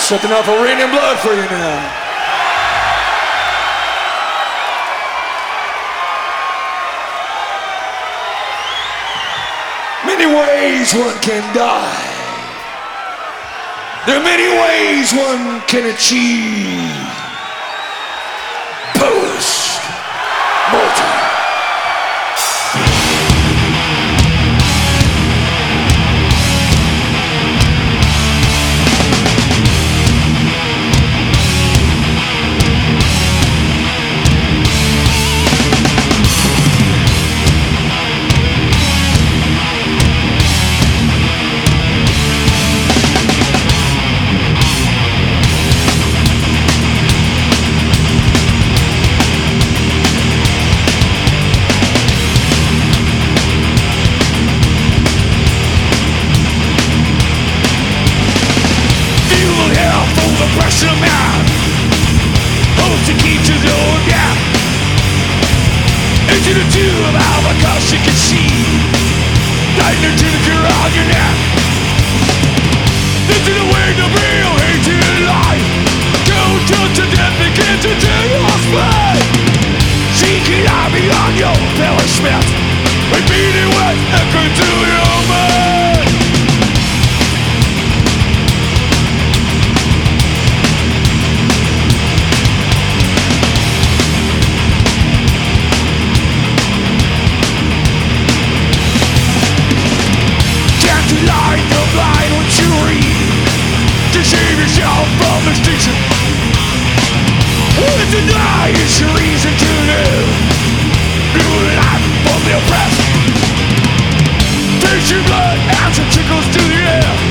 Something off of Rain and Blood for you now. Many ways one can die. There are many ways one can achieve post-mortem. Pressure man, hopes to keep to the old gap. Into the tube of albatross you can see, tighten into the gear on your neck. Into the wind of real hate in life. Go to death, begin to do your split. Seeking out beyond your pillar smith, repeating what's echoing to your mind. Light the blind when you read to save yourself from extinction. With deny is your reason to live. New life from the oppressed. Taste your blood as it trickles to the air.